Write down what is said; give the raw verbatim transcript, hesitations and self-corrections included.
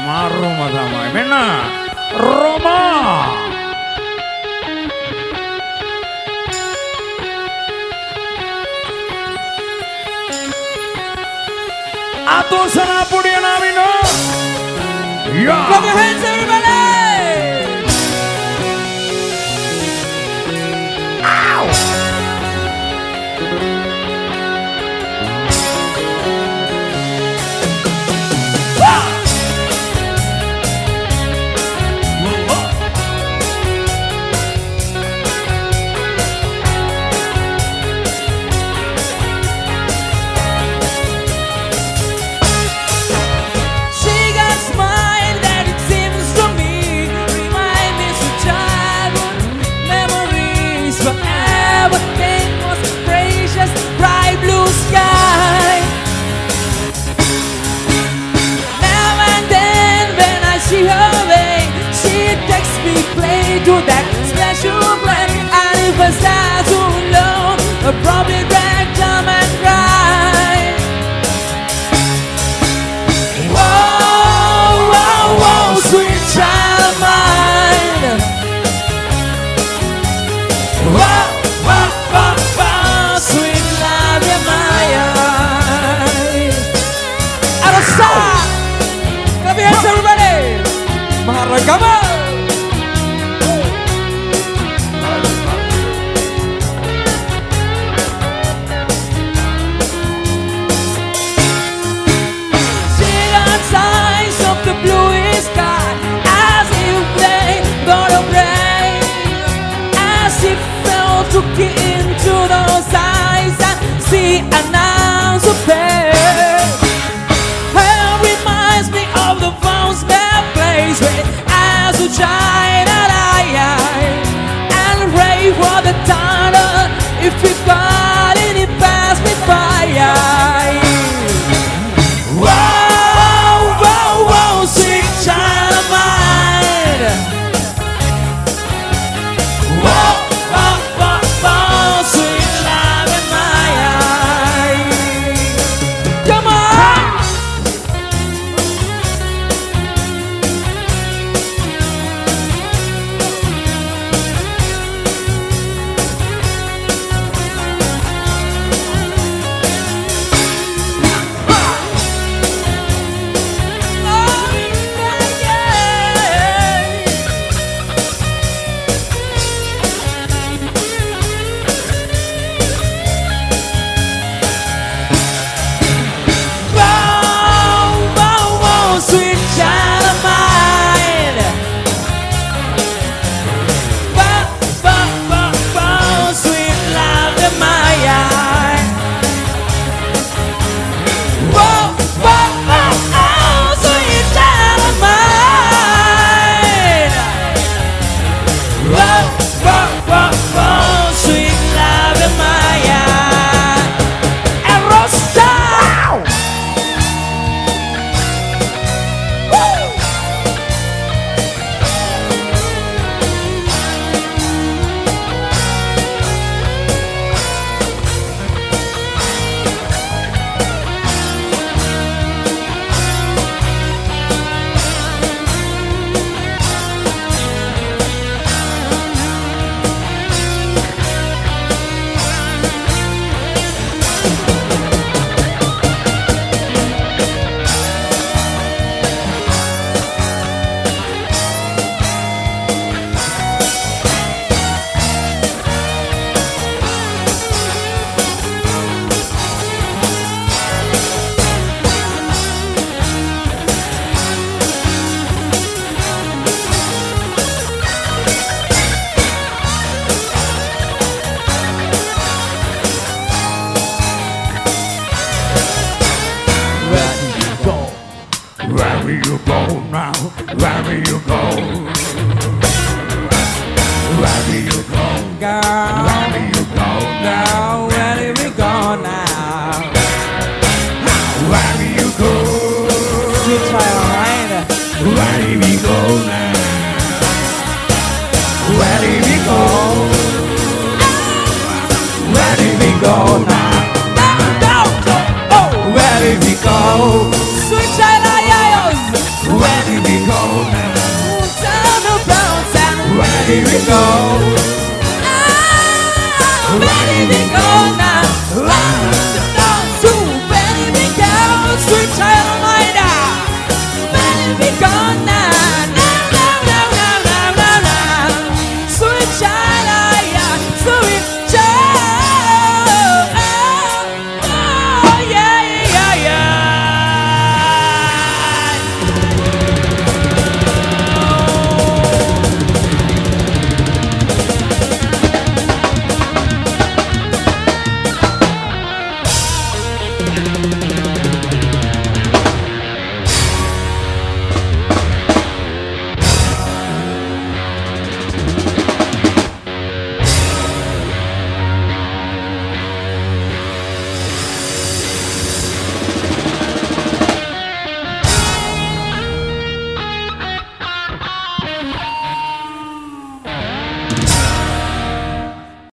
Roma, Roma damai. Mena, Roma. Atur sana pudian amino. Yeah. Clap your hands, everybody. To that special plan, and if I start too long, I'll probably drag time and cry. Whoa, whoa, whoa, sweet child of mine. Whoa, whoa, whoa, whoa, sweet love of mine. Out of sight. Clap your hands, everybody. Maharagama. Look into those eyes and see an ounce of pain. It reminds me of the first bad place where as a child and I and pray for the thunder. If you got it, it passed me by. Whoa, whoa, whoa, sweet child of mine. Whoa. Where will you go now? Where will you go? Where will you go? Girl, Where will you go now? girl, where do we go now? Where will you go? Sweet child, right? Where will we go